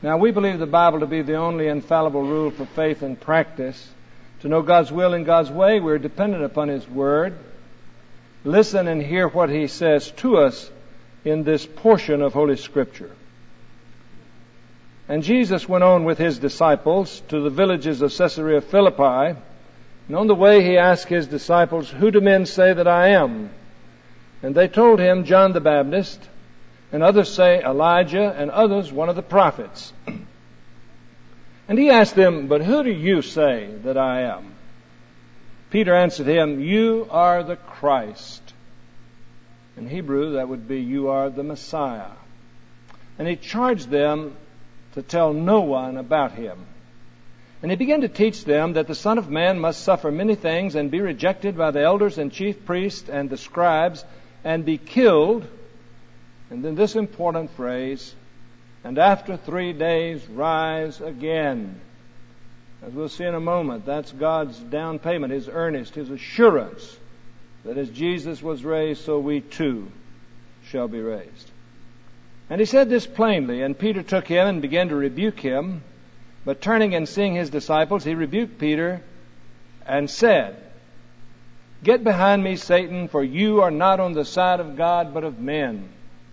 Now, we believe the Bible to be the only infallible rule for faith and practice. To know God's will and God's way, we're dependent upon His Word. Listen and hear what He says to us in this portion of Holy Scripture. And Jesus went on with His disciples to the villages of Caesarea Philippi. And on the way He asked His disciples, "Who do men say that I am?" And they told Him, "John the Baptist, and others say Elijah, and others one of the prophets." And He asked them, "But who do you say that I am?" Peter answered Him, "You are the Christ." In Hebrew, that would be, "You are the Messiah." And He charged them to tell no one about Him. And He began to teach them that the Son of Man must suffer many things and be rejected by the elders and chief priests and the scribes and be killed. And then this important phrase, "and after 3 days rise again." As we'll see in a moment, that's God's down payment, His earnest, His assurance that as Jesus was raised, so we too shall be raised. And He said this plainly, and Peter took Him and began to rebuke Him. But turning and seeing His disciples, He rebuked Peter and said, "Get behind me, Satan, for you are not on the side of God, but of men."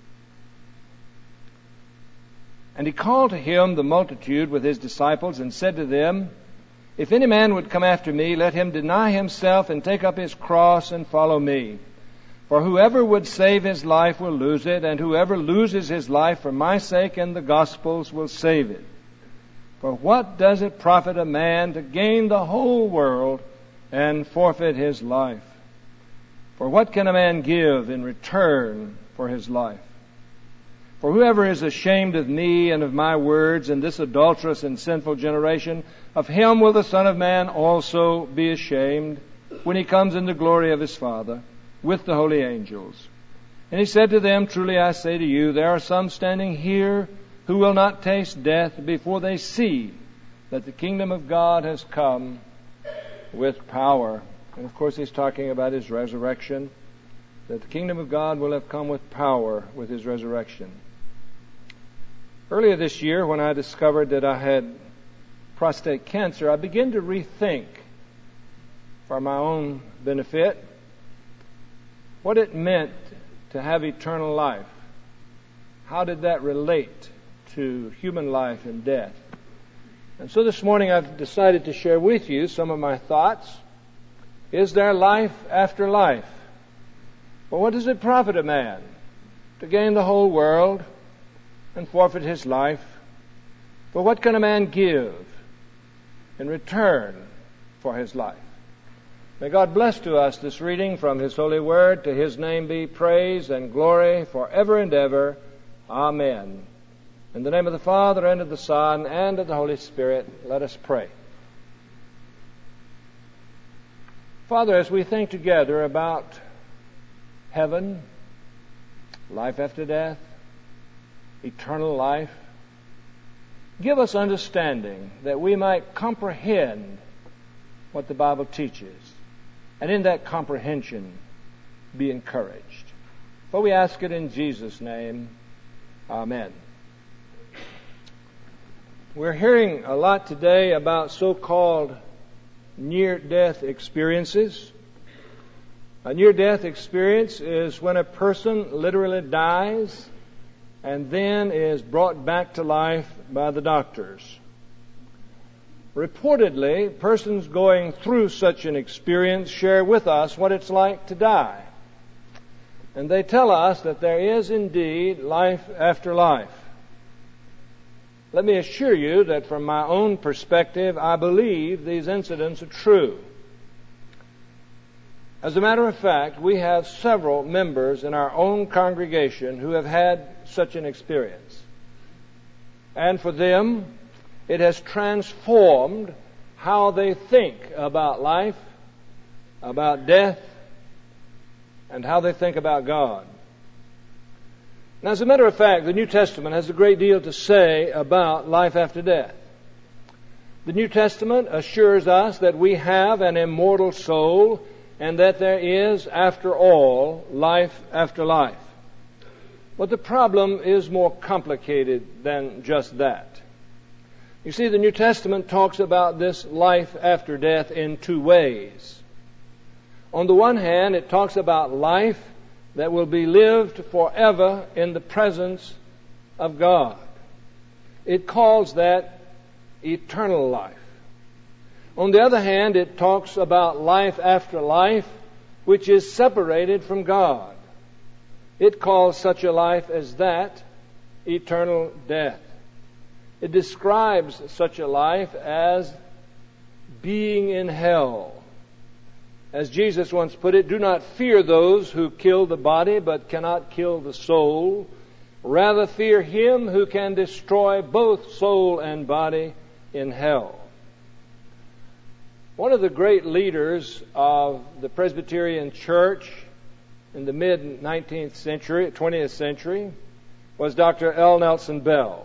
And He called to Him the multitude with His disciples and said to them, "If any man would come after me, let him deny himself and take up his cross and follow me. For whoever would save his life will lose it, and whoever loses his life for my sake and the gospel's will save it. For what does it profit a man to gain the whole world and forfeit his life? For what can a man give in return for his life? For whoever is ashamed of me and of my words in this adulterous and sinful generation, of him will the Son of Man also be ashamed when He comes in the glory of His Father with the holy angels." And He said to them, "Truly I say to you, there are some standing here who will not taste death before they see that the kingdom of God has come with power." And of course He's talking about His resurrection, that the kingdom of God will have come with power with His resurrection. Earlier this year, when I discovered that I had prostate cancer, I began to rethink, for my own benefit, what it meant to have eternal life. How did that relate to human life and death? And so this morning I've decided to share with you some of my thoughts. Is there life after life? Well, what does it profit a man to gain the whole world and forfeit his life? For what can a man give in return for his life? May God bless to us this reading from His holy word. To His name be praise and glory forever and ever. Amen. In the name of the Father, and of the Son, and of the Holy Spirit, let us pray. Father, as we think together about heaven, life after death, eternal life, give us understanding that we might comprehend what the Bible teaches, and in that comprehension be encouraged. For we ask it in Jesus' name. Amen. We're hearing a lot today about so-called near-death experiences. A near-death experience is when a person literally dies and then is brought back to life by the doctors. Reportedly, persons going through such an experience share with us what it's like to die. And they tell us that there is indeed life after life. Let me assure you that from my own perspective, I believe these incidents are true. As a matter of fact, we have several members in our own congregation who have had such an experience. And for them, it has transformed how they think about life, about death, and how they think about God. Now, as a matter of fact, the New Testament has a great deal to say about life after death. The New Testament assures us that we have an immortal soul and that there is, after all, life after life. But the problem is more complicated than just that. You see, the New Testament talks about this life after death in two ways. On the one hand, it talks about life that will be lived forever in the presence of God. It calls that eternal life. On the other hand, it talks about life after life, which is separated from God. It calls such a life as that eternal death. It describes such a life as being in hell. As Jesus once put it, do not fear those who kill the body but cannot kill the soul. Rather fear him who can destroy both soul and body in hell. One of the great leaders of the Presbyterian Church in the mid-19th century, 20th century, was Dr. L. Nelson Bell.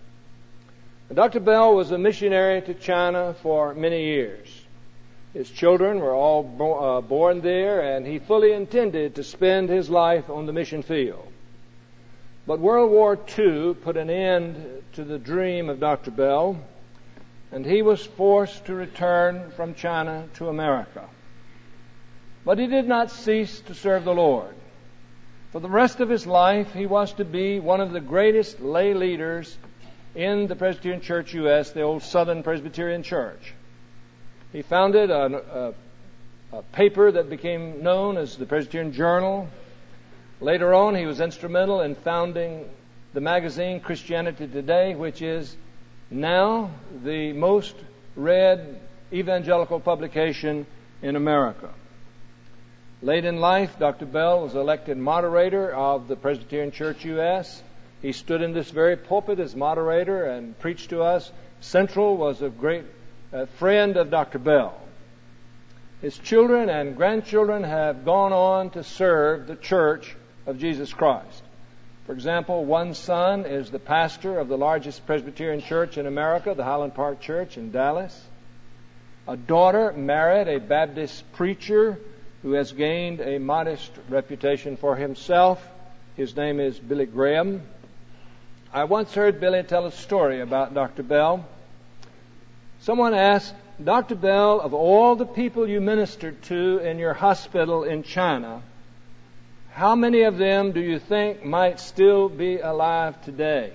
Dr. Bell was a missionary to China for many years. His children were all born there, and he fully intended to spend his life on the mission field. But World War II put an end to the dream of Dr. Bell, and he was forced to return from China to America. But he did not cease to serve the Lord. For the rest of his life, he was to be one of the greatest lay leaders in the Presbyterian Church U.S., the old Southern Presbyterian Church. He founded a paper that became known as the Presbyterian Journal. Later on, he was instrumental in founding the magazine Christianity Today, which is now the most read evangelical publication in America. Late in life, Dr. Bell was elected moderator of the Presbyterian Church U.S. He stood in this very pulpit as moderator and preached to us. Central was a great friend of Dr. Bell. His children and grandchildren have gone on to serve the Church of Jesus Christ. For example, one son is the pastor of the largest Presbyterian church in America, the Highland Park Church in Dallas. A daughter married a Baptist preacher who has gained a modest reputation for himself. His name is Billy Graham. I once heard Billy tell a story about Dr. Bell. Someone asked, Dr. Bell, of all the people you ministered to in your hospital in China, how many of them do you think might still be alive today?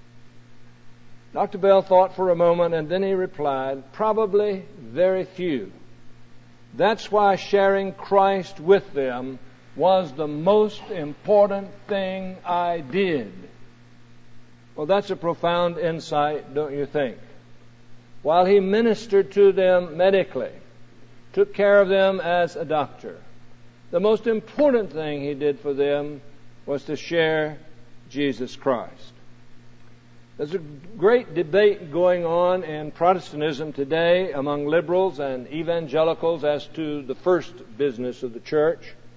Dr. Bell thought for a moment, and then he replied, probably very few. That's why sharing Christ with them was the most important thing I did. Well, that's a profound insight, don't you think? While he ministered to them medically, took care of them as a doctor, the most important thing he did for them was to share Jesus Christ. There's a great debate going on in Protestantism today among liberals and evangelicals as to the first business of the church.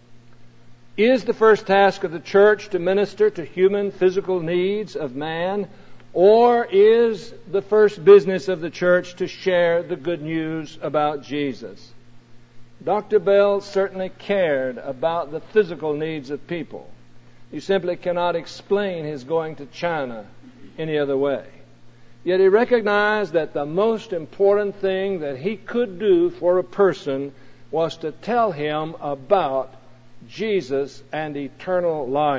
Is the first task of the church to minister to human physical needs of man, or is the first business of the church to share the good news about Jesus? Dr. Bell certainly cared about the physical needs of people. You simply cannot explain his going to China any other way. Yet he recognized that the most important thing that he could do for a person was to tell him about Jesus and eternal life.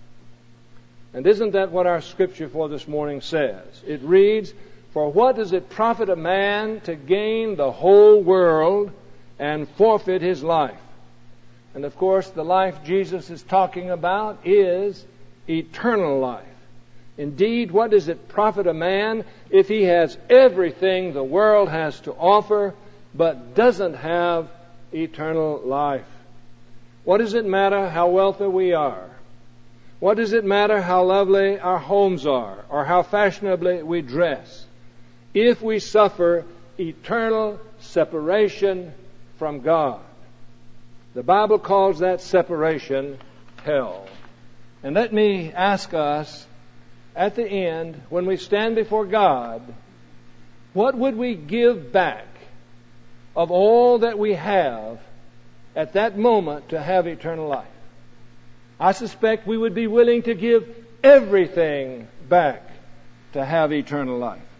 And isn't that what our scripture for this morning says? It reads, for what does it profit a man to gain the whole world and forfeit his life? And of course, the life Jesus is talking about is eternal life. Indeed, what does it profit a man if he has everything the world has to offer but doesn't have eternal life? What does it matter how wealthy we are? What does it matter how lovely our homes are or how fashionably we dress if we suffer eternal separation from God? The Bible calls that separation hell. And let me ask us, at the end, when we stand before God, what would we give back of all that we have at that moment to have eternal life? I suspect we would be willing to give everything back to have eternal life.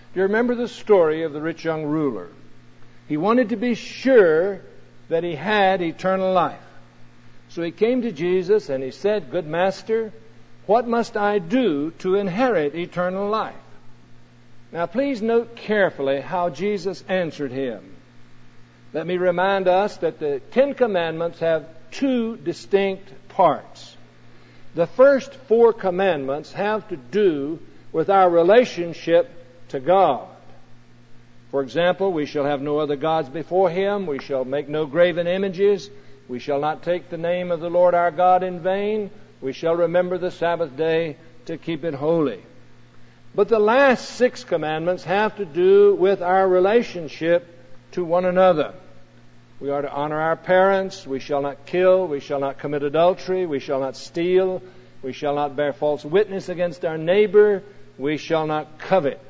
Do you remember the story of the rich young ruler? He wanted to be sure that he had eternal life. So he came to Jesus and he said, "Good Master, what must I do to inherit eternal life?" Now please note carefully how Jesus answered him. Let me remind us that the Ten Commandments have two distinct parts. The first 4 commandments have to do with our relationship to God. For example, we shall have no other gods before Him. We shall make no graven images. We shall not take the name of the Lord our God in vain. We shall remember the Sabbath day to keep it holy. But the last 6 commandments have to do with our relationship to one another. We are to honor our parents. We shall not kill. We shall not commit adultery. We shall not steal. We shall not bear false witness against our neighbor. We shall not covet.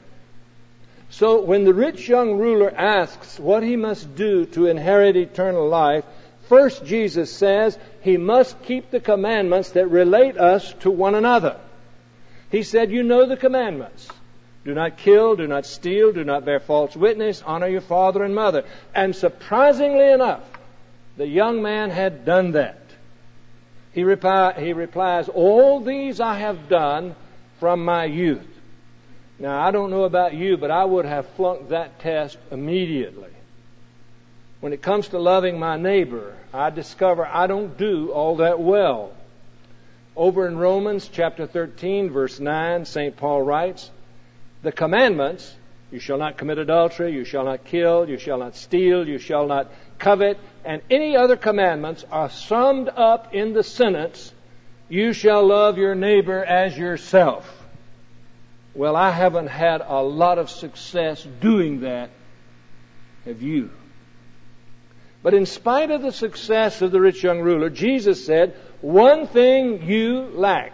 So when the rich young ruler asks what he must do to inherit eternal life, first Jesus says he must keep the commandments that relate us to one another. He said, "You know the commandments. Do not kill, do not steal, do not bear false witness, honor your father and mother." And surprisingly enough, the young man had done that. He replies, "All these I have done from my youth." Now, I don't know about you, but I would have flunked that test immediately. When it comes to loving my neighbor, I discover I don't do all that well. Over in Romans chapter 13, verse 9, St. Paul writes, "The commandments, you shall not commit adultery, you shall not kill, you shall not steal, you shall not covet, and any other commandments are summed up in the sentence, you shall love your neighbor as yourself." Well, I haven't had a lot of success doing that. Have you? But in spite of the success of the rich young ruler, Jesus said, "One thing you lack."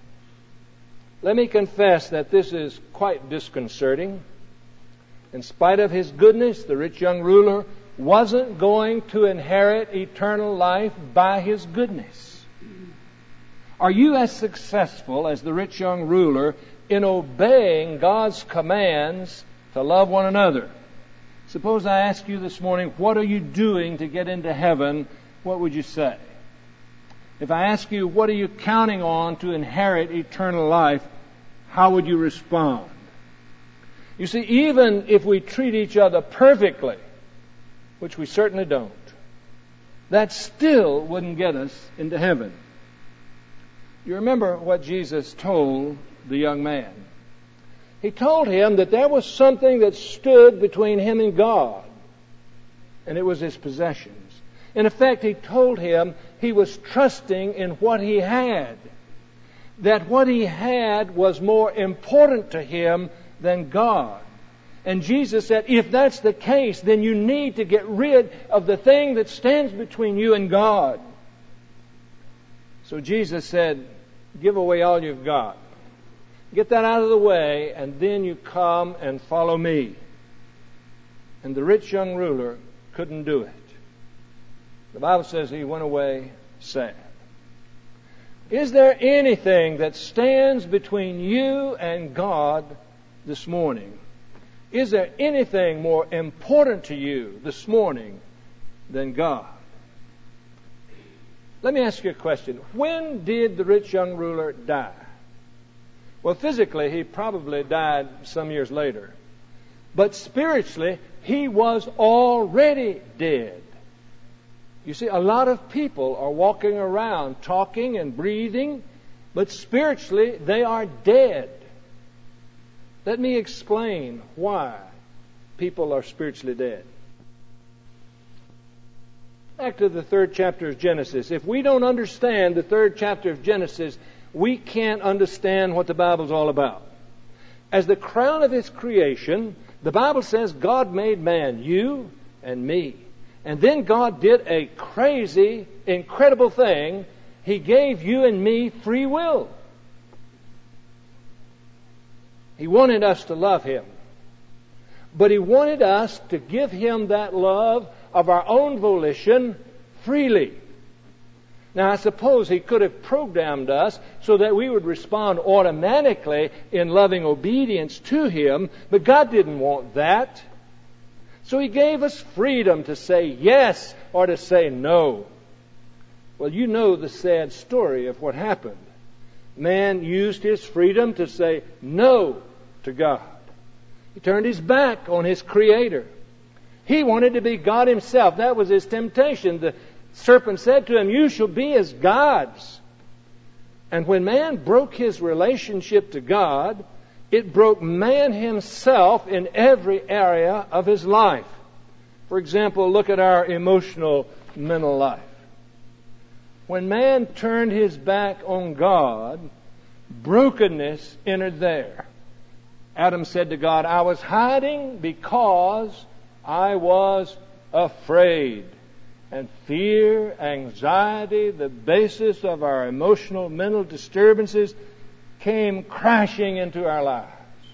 Let me confess that this is quite disconcerting. In spite of his goodness, the rich young ruler wasn't going to inherit eternal life by his goodness. Are you as successful as the rich young ruler in obeying God's commands to love one another? Suppose I ask you this morning, what are you doing to get into heaven? What would you say? If I ask you, what are you counting on to inherit eternal life? How would you respond? You see, even if we treat each other perfectly, which we certainly don't, that still wouldn't get us into heaven. You remember what Jesus told the young man. He told him that there was something that stood between him and God, and it was his possessions. In effect, he told him he was trusting in what he had, that what he had was more important to him than God. And Jesus said, if that's the case, then you need to get rid of the thing that stands between you and God. So Jesus said, give away all you've got. Get that out of the way, and then you come and follow me. And the rich young ruler couldn't do it. The Bible says he went away sad. Is there anything that stands between you and God this morning? Is there anything more important to you this morning than God? Let me ask you a question. When did the rich young ruler die? Well, physically, he probably died some years later. But spiritually, he was already dead. You see, a lot of people are walking around talking and breathing, but spiritually, they are dead. Let me explain why people are spiritually dead. Back to the 3rd chapter of Genesis. If we don't understand the 3rd chapter of Genesis, we can't understand what the Bible's all about. As the crown of His creation, the Bible says God made man, you and me. And then God did a crazy, incredible thing. He gave you and me free will. He wanted us to love Him. But He wanted us to give Him that love of our own volition freely. Now, I suppose He could have programmed us so that we would respond automatically in loving obedience to Him, but God didn't want that. So He gave us freedom to say yes or to say no. Well, you know the sad story of what happened. Man used his freedom to say no to God. He turned his back on his Creator. He wanted to be God Himself. That was his temptation. The serpent said to him, "You shall be as gods." And when man broke his relationship to God, it broke man himself in every area of his life. For example, look at our emotional, mental life. When man turned his back on God, brokenness entered there. Adam said to God, "I was hiding because I was afraid." And fear, anxiety, the basis of our emotional, mental disturbances, came crashing into our lives.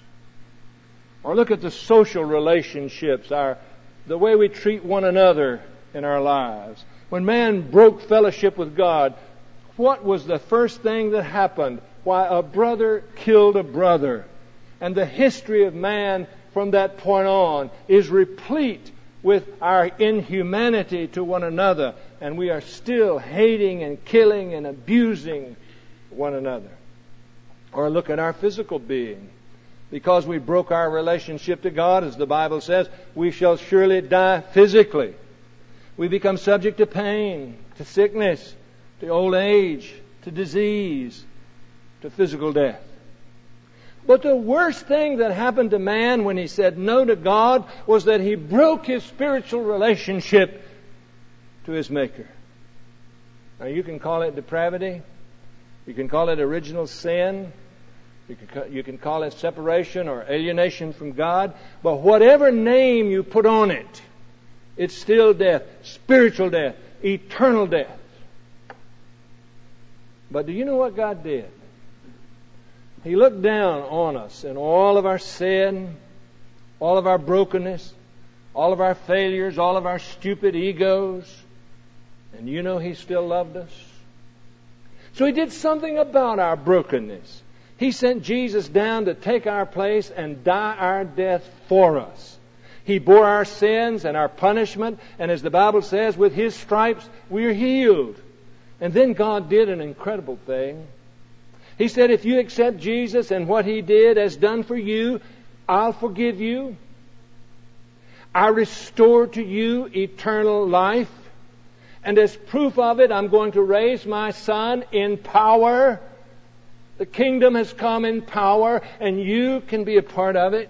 Or look at the social relationships, the way we treat one another in our lives. When man broke fellowship with God, what was the first thing that happened? Why, a brother killed a brother. And the history of man from that point on is replete with our inhumanity to one another. And we are still hating and killing and abusing one another. Or look at our physical being. Because we broke our relationship to God, as the Bible says, we shall surely die physically. We become subject to pain, to sickness, to old age, to disease, to physical death. But the worst thing that happened to man when he said no to God was that he broke his spiritual relationship to his Maker. Now, you can call it depravity. You can call it original sin. You can call it separation or alienation from God. But whatever name you put on it, it's still death, spiritual death, eternal death. But do you know what God did? He looked down on us in all of our sin, all of our brokenness, all of our failures, all of our stupid egos. And you know He still loved us. So He did something about our brokenness. He sent Jesus down to take our place and die our death for us. He bore our sins and our punishment, and as the Bible says, with His stripes we're healed. And then God did an incredible thing. He said, if you accept Jesus and what He did has done for you, I'll forgive you. I restore to you eternal life. And as proof of it, I'm going to raise my Son in power. The kingdom has come in power, and you can be a part of it.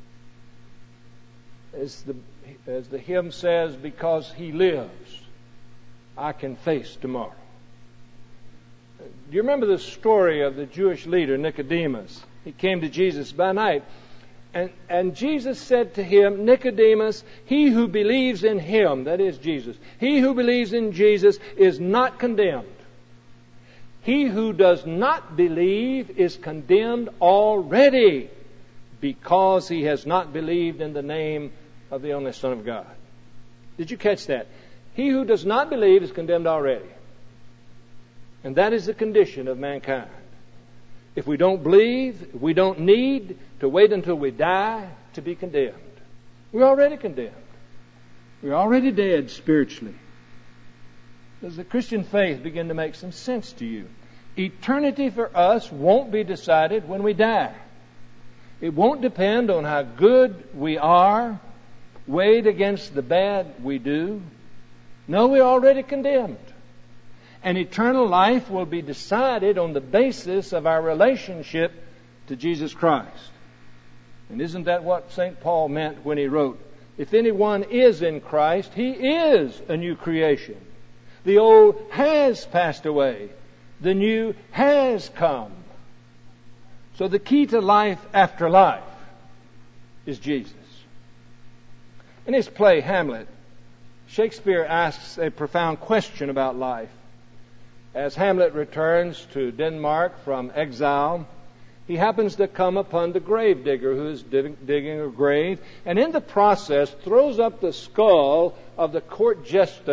As the hymn says, because He lives, I can face tomorrow. Do you remember the story of the Jewish leader, Nicodemus? He came to Jesus by night. And Jesus said to him, Nicodemus, he who believes in Him, that is Jesus, he who believes in Jesus is not condemned. He who does not believe is condemned already because he has not believed in the name of the only Son of God. Did you catch that? He who does not believe is condemned already. And that is the condition of mankind. If we don't believe, we don't need to wait until we die to be condemned. We're already condemned. We're already dead spiritually. Does the Christian faith begin to make some sense to you? Eternity for us won't be decided when we die. It won't depend on how good we are, weighed against the bad we do. No, we're already condemned. And eternal life will be decided on the basis of our relationship to Jesus Christ. And isn't that what St. Paul meant when he wrote, if anyone is in Christ, he is a new creation. The old has passed away. The new has come. So the key to life after life is Jesus. In his play, Hamlet, Shakespeare asks a profound question about life. As Hamlet returns to Denmark from exile, he happens to come upon the gravedigger who is digging a grave, and in the process throws up the skull of the court jester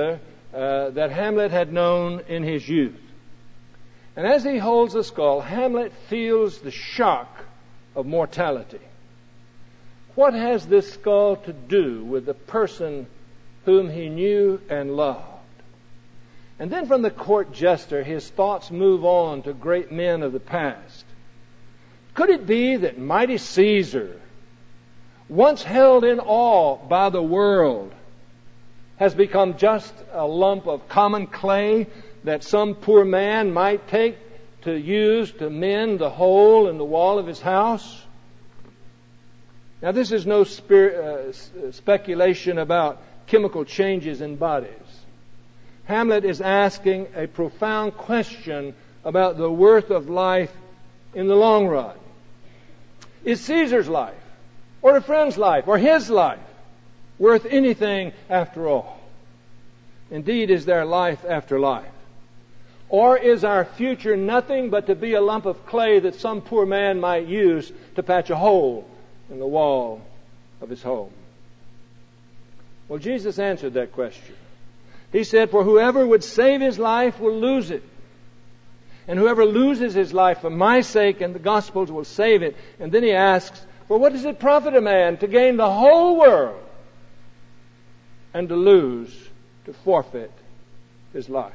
that Hamlet had known in his youth. And as he holds the skull, Hamlet feels the shock of mortality. What has this skull to do with the person whom he knew and loved? And then from the court jester, his thoughts move on to great men of the past. Could it be that mighty Caesar, once held in awe by the world, has become just a lump of common clay that some poor man might take to use to mend the hole in the wall of his house? Now, this is no speculation about chemical changes in bodies. Hamlet is asking a profound question about the worth of life in the long run. Is Caesar's life, or a friend's life, or his life worth anything after all? Indeed, is there life after life? Or is our future nothing but to be a lump of clay that some poor man might use to patch a hole in the wall of his home? Well, Jesus answered that question. He said, "For whoever would save his life will lose it. And whoever loses his life for my sake and the gospel's will save it." And then he asks, "For what does it profit a man to gain the whole world and to forfeit his life?"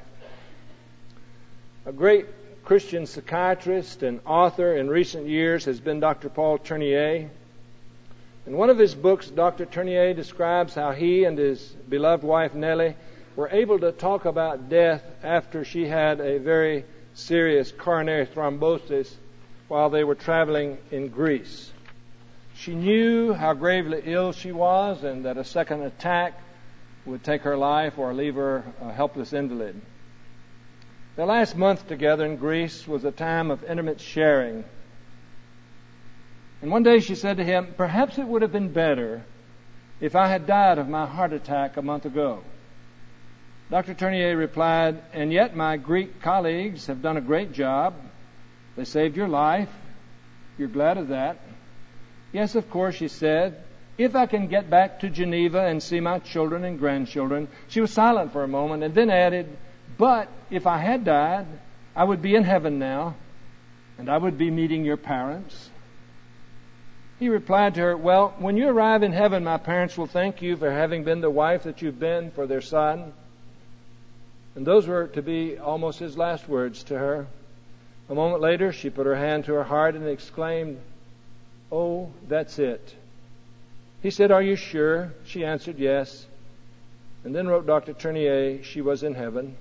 A great Christian psychiatrist and author in recent years has been Dr. Paul Tournier. In one of his books, Dr. Tournier describes how he and his beloved wife Nellie were able to talk about death after she had a very serious coronary thrombosis while they were traveling in Greece. She knew how gravely ill she was and that a second attack would take her life or leave her a helpless invalid. Their last month together in Greece was a time of intimate sharing. And one day she said to him, "Perhaps it would have been better if I had died of my heart attack a month ago." Dr. Tournier replied, "And yet my Greek colleagues have done a great job. They saved your life. You're glad of that." "Yes, of course," she said, "if I can get back to Geneva and see my children and grandchildren." She was silent for a moment and then added, "But if I had died, I would be in heaven now, and I would be meeting your parents." He replied to her, "Well, when you arrive in heaven, my parents will thank you for having been the wife that you've been for their son." And those were to be almost his last words to her. A moment later, she put her hand to her heart and exclaimed, "Oh, that's it." He said, "Are you sure?" She answered, "Yes." And then wrote Dr. Tournier, she was in heaven.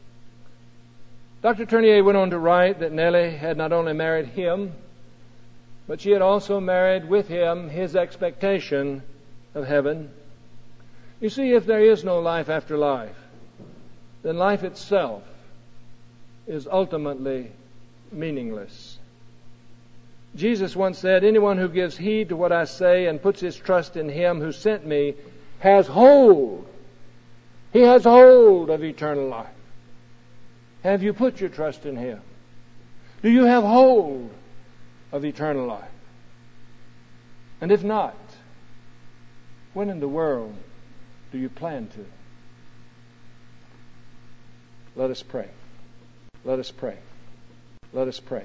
Dr. Tournier went on to write that Nellie had not only married him, but she had also married with him his expectation of heaven. You see, if there is no life after life, then life itself is ultimately meaningless. Jesus once said, "Anyone who gives heed to what I say and puts his trust in him who sent me has hold. He has hold of eternal life." Have you put your trust in him? Do you have hold of eternal life? And if not, when in the world do you plan to? Let us pray. Let us pray. Let us pray.